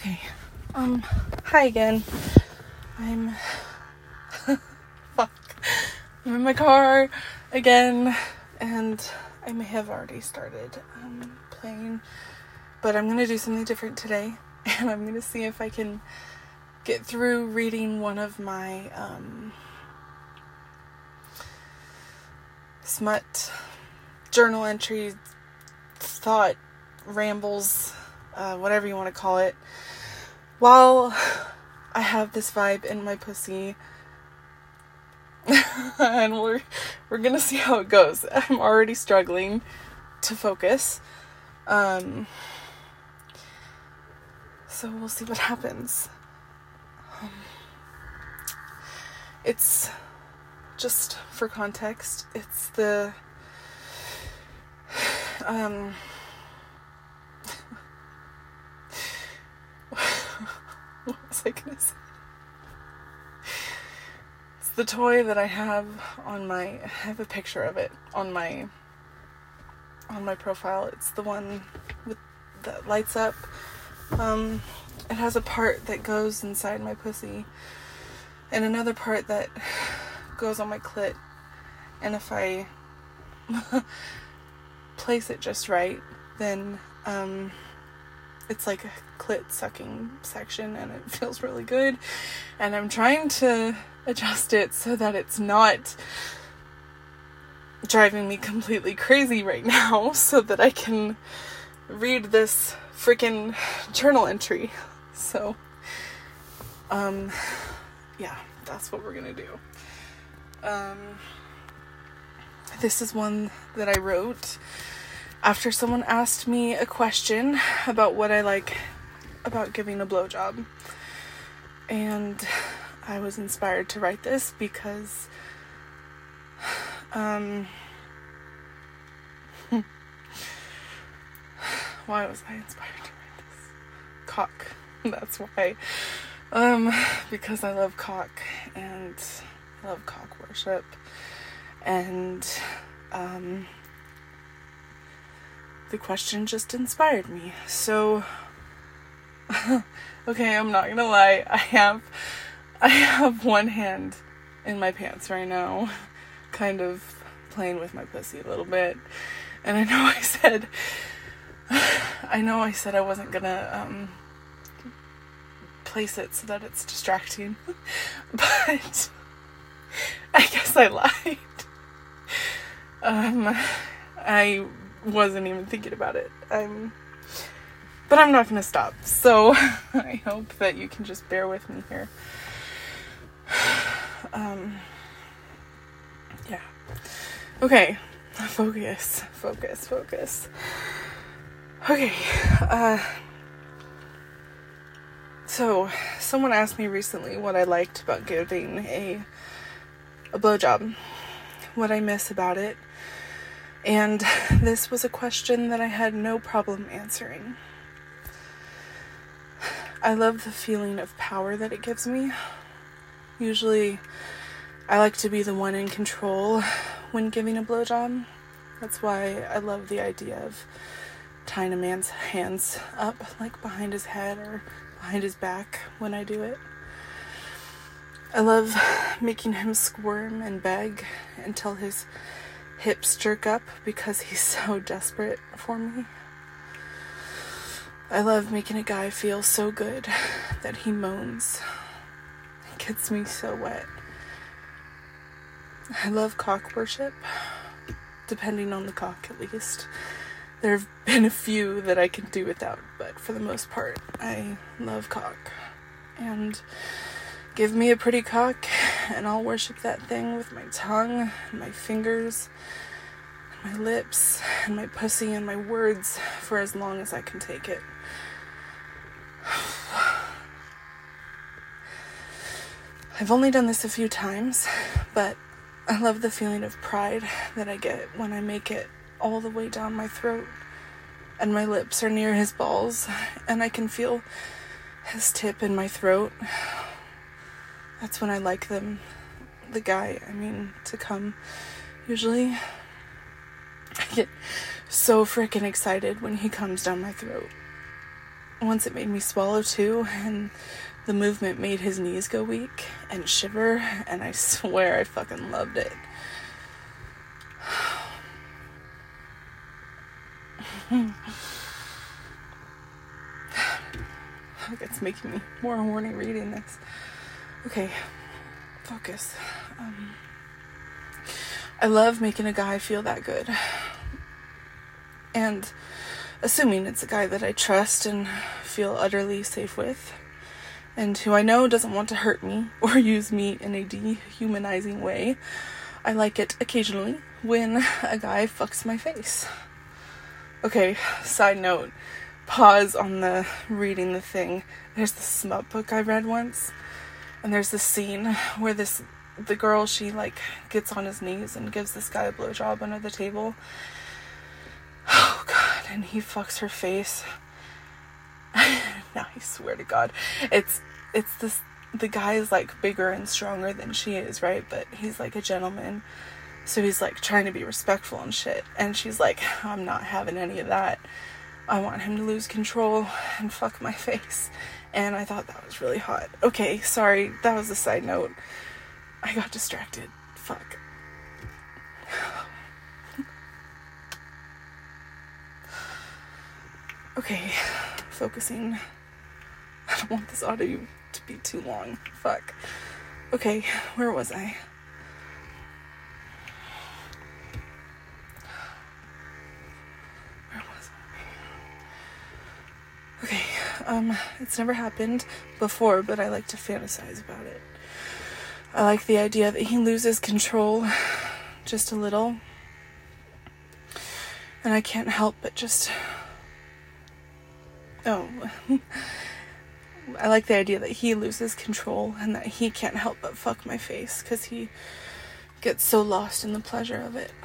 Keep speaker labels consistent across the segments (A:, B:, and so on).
A: Okay, hi again. I'm I'm in my car again, and I may have already started playing, but I'm gonna do something different today, and I'm gonna see if I can get through reading one of my smut journal entries, thought rambles, whatever you want to call it, while I have this vibe in my pussy. And we're gonna see how it goes. I'm already struggling to focus, so we'll see what happens. It's just for context, it's the what was I gonna say? It's the toy that I have I have a picture of it on my profile. It's the one that lights up. It has a part that goes inside my pussy and another part that goes on my clit. And if I place it just right, then it's like a clit sucking section, and it feels really good. And I'm trying to adjust it so that it's not driving me completely crazy right now, so that I can read this freaking journal entry. So, yeah, that's what we're gonna do. This is one that I wrote after someone asked me a question about what I like about giving a blowjob. And I was inspired to write this because why was I inspired to write this? Cock. That's why. Because I love cock, and I love cock worship. And the question just inspired me. So okay, I'm not gonna lie, I have one hand in my pants right now, kind of playing with my pussy a little bit. And I know I said I wasn't gonna place it so that it's distracting, but I guess I lied. I wasn't even thinking about it. But I'm not gonna stop. So I hope that you can just bear with me here. Yeah. Okay. Focus. Okay. So someone asked me recently what I liked about giving a blowjob, what I miss about it. And this was a question that I had no problem answering. I love the feeling of power that it gives me. Usually, I like to be the one in control when giving a blowjob. That's why I love the idea of tying a man's hands up, like behind his head or behind his back when I do it. I love making him squirm and beg until his hips jerk up because he's so desperate for me. I love making a guy feel so good that he moans. It gets me so wet. I love cock worship, depending on the cock at least. There have been a few that I can do without, but for the most part, I love cock. And give me a pretty cock, and I'll worship that thing with my tongue, and my fingers, and my lips, and my pussy, and my words for as long as I can take it. I've only done this a few times, but I love the feeling of pride that I get when I make it all the way down my throat, and my lips are near his balls, and I can feel his tip in my throat. That's when I like to come, usually. I get so freaking excited when he comes down my throat. once it made me swallow too, and the movement made his knees go weak and shiver, and I swear I fucking loved it. Like, it's making me more horny reading this. Okay, focus. I love making a guy feel that good. And assuming it's a guy that I trust and feel utterly safe with, and who I know doesn't want to hurt me or use me in a dehumanizing way, I like it occasionally when a guy fucks my face. Okay, side note, pause on the reading the thing. There's this smut book I read once, and there's this scene where the girl, she like gets on his knees and gives this guy a blowjob under the table. Oh god, and he fucks her face. No, I swear to God, it's this, the guy is like bigger and stronger than she is, right? But he's like a gentleman, so he's like trying to be respectful and shit, and she's like, I'm not having any of that. I want him to lose control and fuck my face. And I thought that was really hot. Okay, sorry, that was a side note. I got distracted. Fuck. Okay, focusing. I don't want this audio to be too long. Fuck. Okay, where was I? Okay, it's never happened before, but I like to fantasize about it. I like the idea that he loses control just a little, and I can't help but just... I like the idea that he loses control and that he can't help but fuck my face because he gets so lost in the pleasure of it.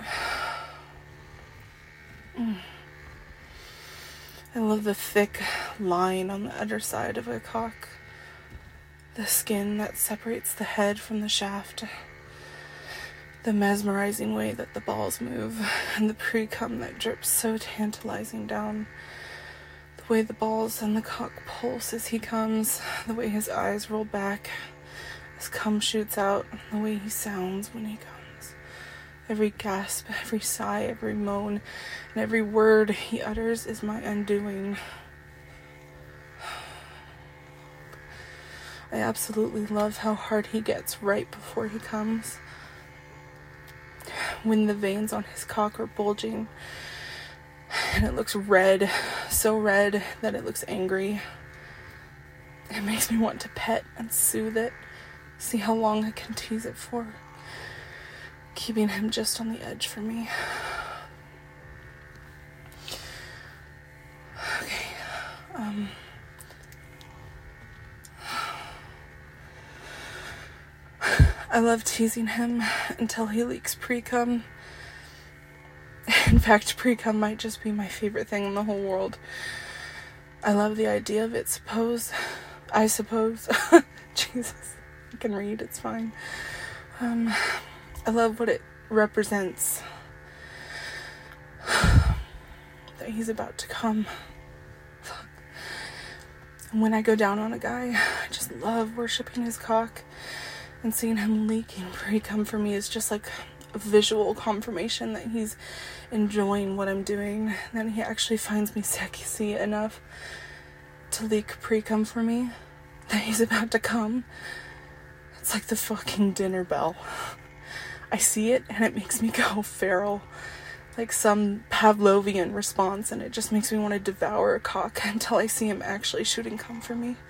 A: I love the thick line on the underside of a cock. The skin that separates the head from the shaft. The mesmerizing way that the balls move. And the pre-cum that drips so tantalizing down. The way the balls and the cock pulse as he comes. The way his eyes roll back as cum shoots out. The way he sounds when he comes. Every gasp, every sigh, every moan, and every word he utters is my undoing. I absolutely love how hard he gets right before he comes. When the veins on his cock are bulging, and it looks red, so red that it looks angry. It makes me want to pet and soothe it, see how long I can tease it for. Keeping him just on the edge for me. Okay, I love teasing him until he leaks pre-cum. In fact, pre-cum might just be my favorite thing in the whole world. I love the idea of it, I suppose. Jesus, I can read, it's fine. I love what it represents. That he's about to come. Fuck. And when I go down on a guy, I just love worshipping his cock. And seeing him leaking pre-cum for me is just like a visual confirmation that he's enjoying what I'm doing. That he actually finds me sexy enough to leak pre-cum for me. That he's about to come. It's like the fucking dinner bell. I see it and it makes me go feral, like some Pavlovian response, and it just makes me want to devour a cock until I see him actually shooting cum for me.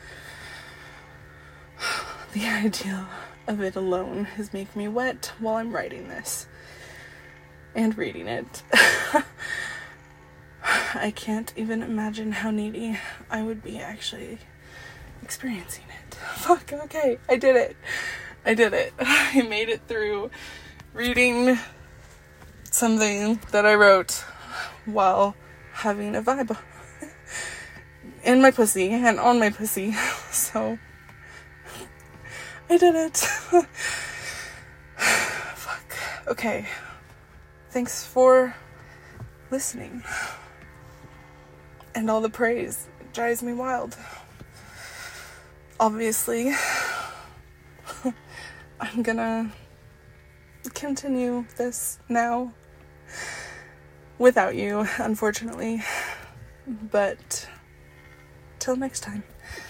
A: The idea of it alone is making me wet while I'm writing this and reading it. I can't even imagine how needy I would be actually experiencing it. Fuck, okay, I did it. I made it through reading something that I wrote while having a vibe in my pussy and on my pussy. So I did it. Fuck. Okay. Thanks for listening. And all the praise drives me wild. Obviously, I'm gonna continue this now without you, unfortunately. But till next time.